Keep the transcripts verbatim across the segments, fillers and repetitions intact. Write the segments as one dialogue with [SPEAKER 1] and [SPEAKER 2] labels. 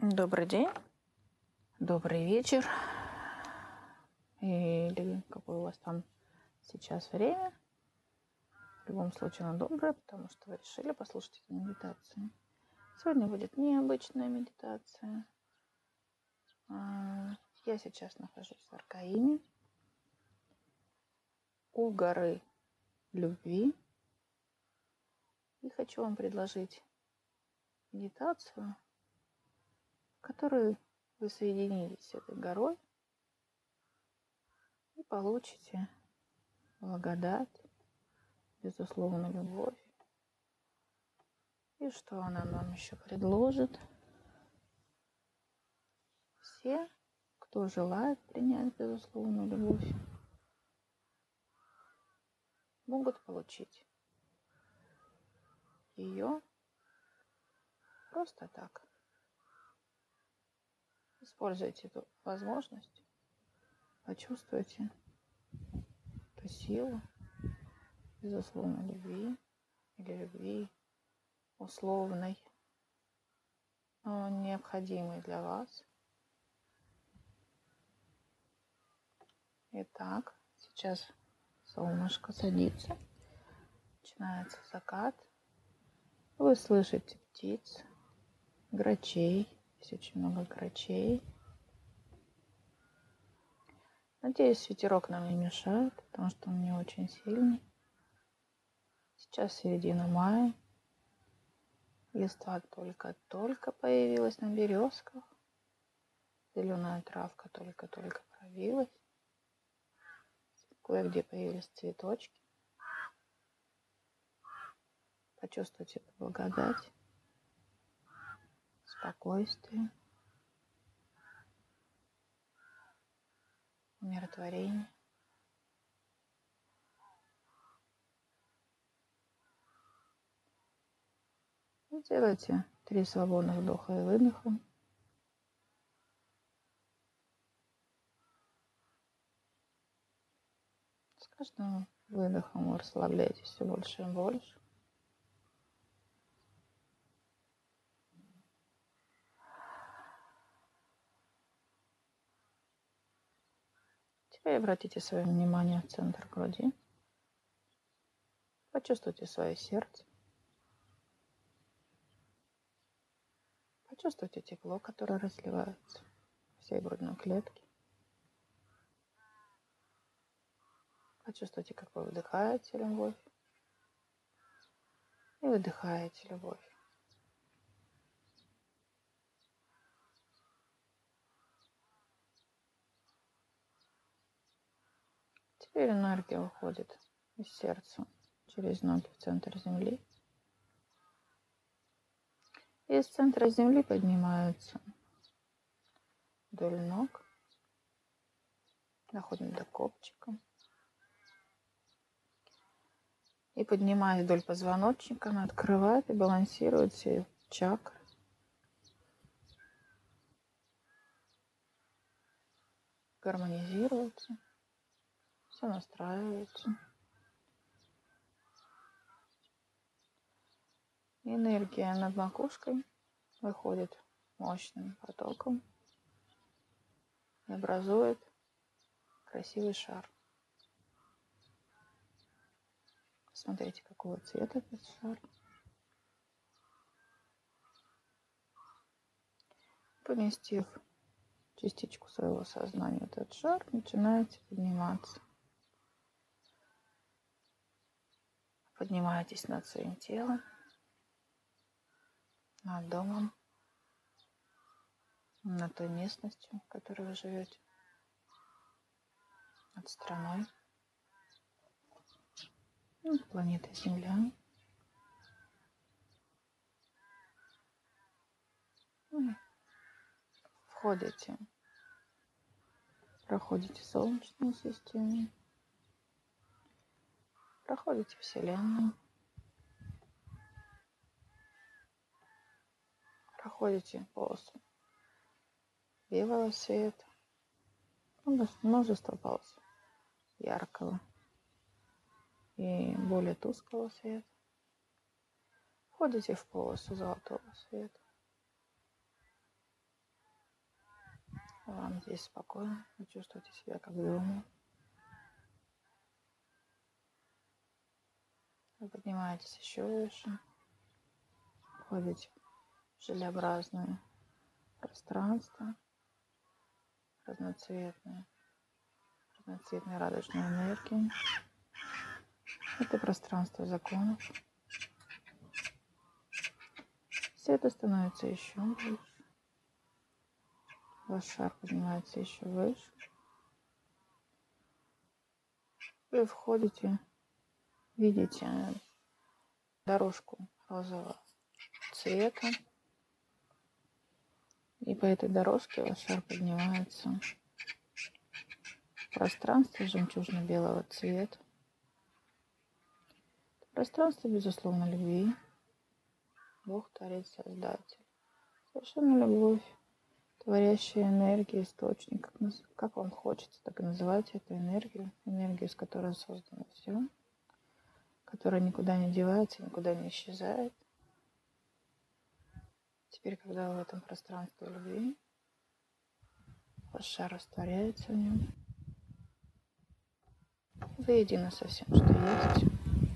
[SPEAKER 1] Добрый день, добрый вечер, или какое у вас там сейчас время. В любом случае, оно доброе, потому что вы решили послушать эту медитацию. Сегодня будет необычная медитация. Я сейчас нахожусь в Аркаиме, у горы любви, и хочу вам предложить медитацию, в которой вы соединились с этой горой и получите благодать, безусловно, любовь. И что она нам еще предложит? Все, кто желает принять безусловную любовь, могут получить ее просто так. Используйте эту возможность, почувствуйте эту силу безусловной любви или любви условной, но необходимой для вас. Итак, сейчас солнышко садится, начинается закат. Вы слышите птиц, грачей. Здесь очень много грачей. Надеюсь, ветерок нам не мешает, потому что он не очень сильный. Сейчас середина мая. Листва только-только появилась на березках. Зеленая травка только-только пробилась. Кое-где появились цветочки. Почувствуйте эту благодать, спокойствие, умиротворение. И делайте три свободных вдоха и выдоха. С каждым выдохом вы расслабляетесь все больше и больше. Теперь обратите свое внимание в центр груди. Почувствуйте свое сердце. Почувствуйте тепло, которое разливается по всей грудной клетке. Почувствуйте, как вы вдыхаете любовь и выдыхаете любовь. Теперь энергия уходит из сердца через ноги в центр земли. И из центра земли поднимаются вдоль ног, доходит до копчика. И поднимаясь вдоль позвоночника, она открывает и балансирует все чакры. Гармонизируется, все настраивается. И энергия над макушкой выходит мощным потоком и образует красивый шар. Смотрите, какого цвета этот шар. Поместив частичку своего сознания в этот шар, начинаете подниматься. Поднимаетесь над своим телом, над домом, над той местностью, в которой вы живете, над страной, над планетой Земля. Вы входите, проходите Солнечную систему, проходите Вселенную, проходите полосу белого света, множество полос яркого и более тусклого света. Входите в полосу золотого света. Вам здесь спокойно, вы чувствуете себя как дома. Вы поднимаетесь еще выше, входите в желеобразное пространство, разноцветное, разноцветной радужной энергии. Это пространство законов. Все это становится еще выше. Ваш шар поднимается еще выше. Вы входите, видите дорожку розового цвета. И по этой дорожке ваш шар поднимается в пространство жемчужно-белого цвета. Пространство, безусловно, любви. Бог, Творец, Создатель. Совершенно любовь, творящая энергия, источник. Как, как вам хочется, так и называйте эту энергию. Энергию, с которой создано все. Которая никуда не девается, никуда не исчезает. Теперь, когда вы в этом пространстве любви, ваш шар растворяется в нем. Вы едины со всем, что есть.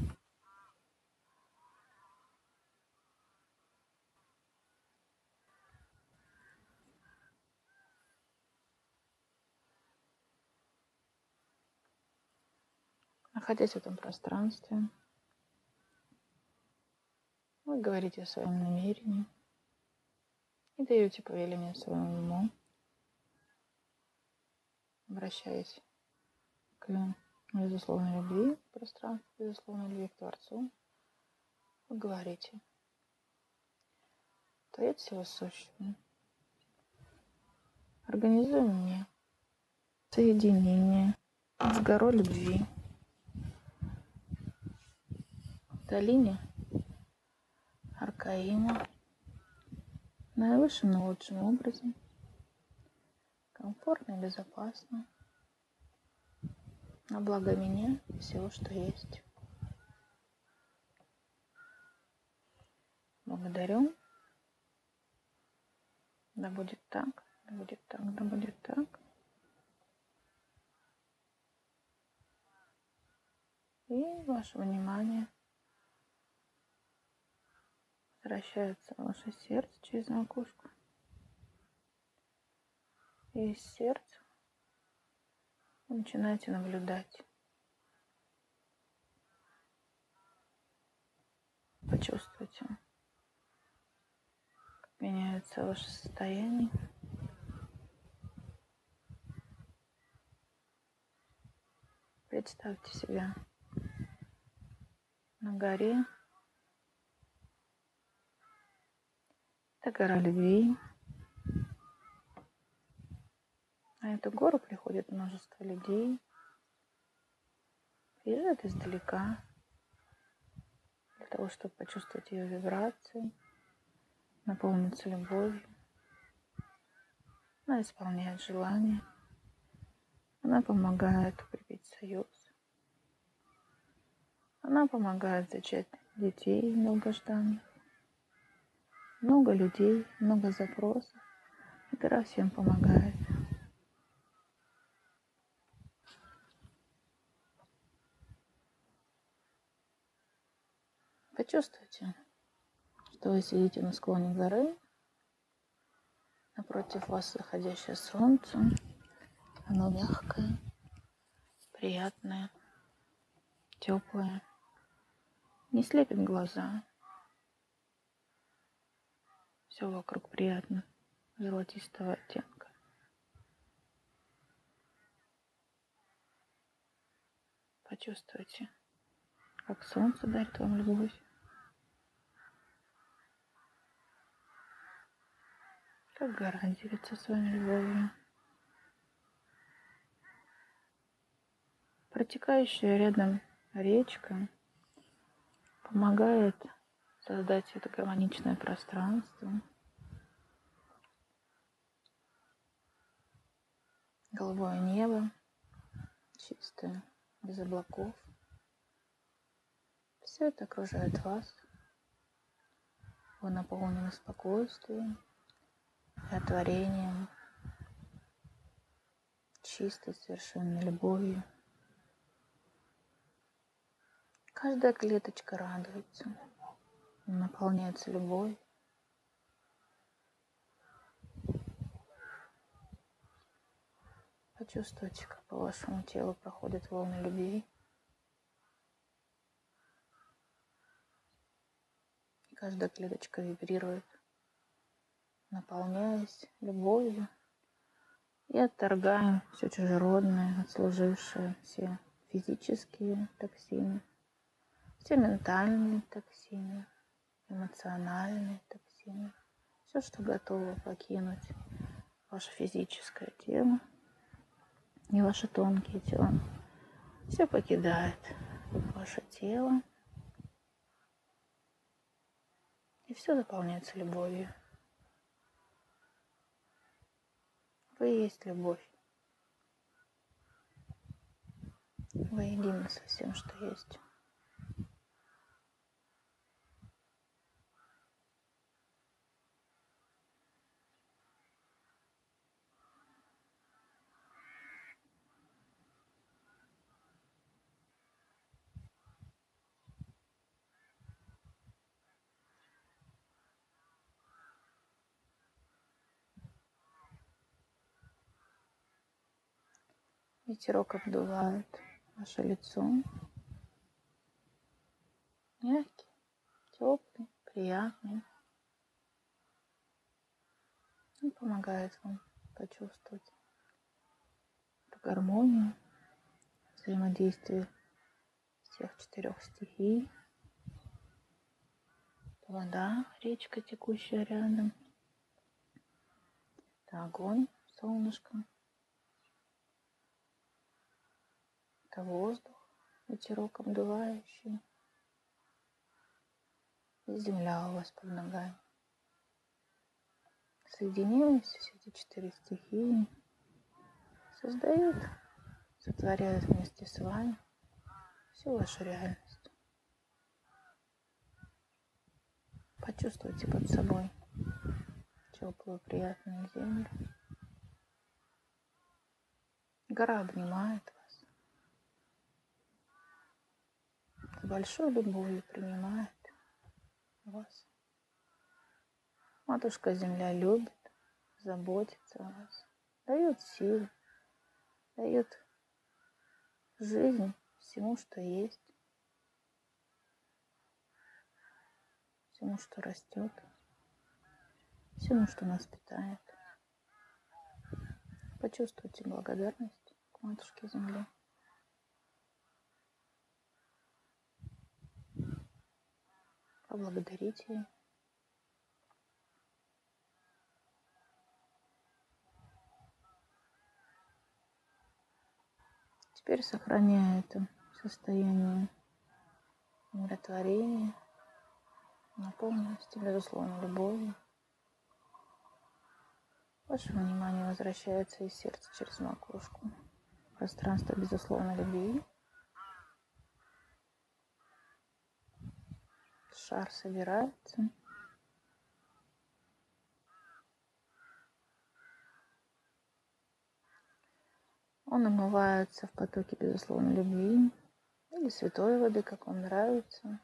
[SPEAKER 1] Находясь в этом пространстве, вы говорите о своем намерении и даете повеление своему уму, обращаясь к безусловной любви в пространстве, безусловной любви к Творцу. Вы говорите: Творец всего сущего, организуй мне соединение с горой любви, в долине Аркаима, наивысшим, наилучшим образом, комфортно и безопасно, на благо меня и всего, что есть. Благодарю. Да будет так, да будет так, да будет так. И ваше внимание возвращается в ваше сердце через макушку. И из сердца вы начинаете наблюдать. Почувствуйте, как меняется ваше состояние. Представьте себя на горе. Это гора любви. На эту гору приходит множество людей. Приезжают издалека для того, чтобы почувствовать ее вибрации, наполниться любовью. Она исполняет желания. Она помогает укрепить союз. Она помогает зачать детей долгожданных. Много людей, много запросов. И гора всем помогает. Почувствуйте, что вы сидите на склоне горы. Напротив вас заходящее солнце. Оно мягкое, приятное, теплое. Не слепит глаза. Все вокруг приятно, золотистого оттенка. Почувствуйте, как солнце дарит вам любовь. Как гора делится с вами любовью. Протекающая рядом речка помогает создать это гармоничное пространство. Голубое небо, чистое, без облаков. Все это окружает вас. Вы наполнены спокойствием и отворением. чистой, совершенной любовью. Каждая клеточка радуется, наполняется любовью. Почувствуйте, как по вашему телу проходят волны любви. И каждая клеточка вибрирует, наполняясь любовью и отторгая все чужеродное, отслужившее, все физические токсины, все ментальные токсины, эмоциональные токсины, все, что готово покинуть ваше физическое тело и ваши тонкие тела. Все покидает ваше тело, и все заполняется любовью. Вы и есть любовь. Вы едины со всем, что есть. Ветерок обдувает ваше лицо. Мягкий, теплый, приятный. И помогает вам почувствовать эту гармонию, взаимодействие всех четырех стихий. Это вода, речка, текущая рядом. Это огонь, солнышко. Это воздух, ветерок обдувающий. И земля у вас под ногами. Соединяясь, все эти четыре стихии создают, сотворяют вместе с вами всю вашу реальность. Почувствуйте под собой теплую, приятную землю. Гора обнимает вас. С большой любовью принимает вас. Матушка Земля любит, заботится о вас, дает силы, дает жизнь всему, что есть, всему, что растет, всему, что нас питает. Почувствуйте благодарность к Матушке Земле. Поблагодарите ее. Теперь, сохраняя это состояние умиротворения, наполненности, безусловно, любовью, ваше внимание возвращается из сердца через макушку. Пространство безусловной любви. Шар собирается. Он омывается в потоке безусловной любви или святой воды, как вам нравится.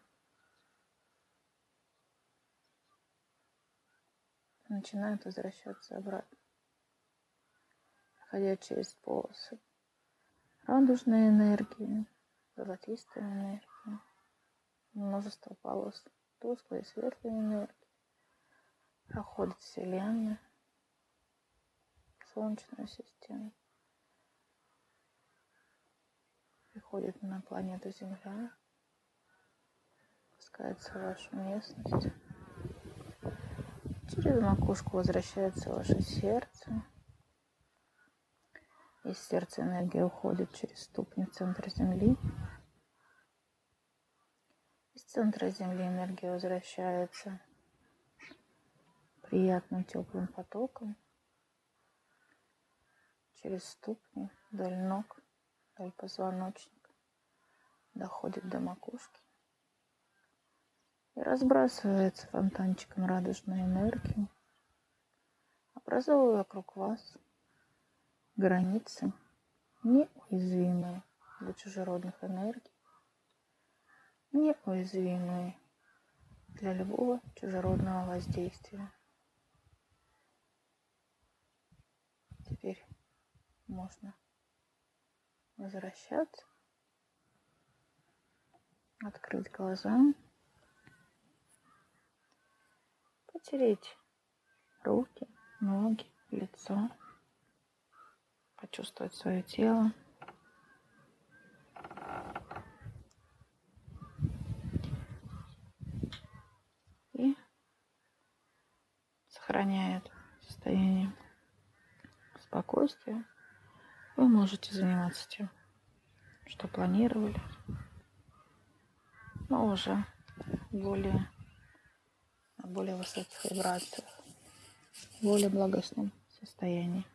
[SPEAKER 1] Начинает возвращаться обратно, проходя через полосы радужной энергии, золотистой энергии, множество полос тусклой и светлой энергии. Проходит Вселенная, Солнечную систему. Приходит на планету Земля, спускается в вашу местность. Через макушку возвращается ваше сердце. Из сердца энергия уходит через ступни в центр Земли. Из центра Земли энергия возвращается приятным теплым потоком через ступни, вдоль ног, вдоль позвоночника, доходит до макушки и разбрасывается фонтанчиком радужной энергии, образовывая вокруг вас границы неуязвимые для чужеродных энергий, неуязвимые для любого чужеродного воздействия. Теперь можно возвращаться, открыть глаза, потереть руки, ноги, лицо, почувствовать свое тело. И, сохраняя это состояние спокойствия, вы можете заниматься тем, что планировали, но уже более, на более высоких вибрациях, в более благостном состоянии.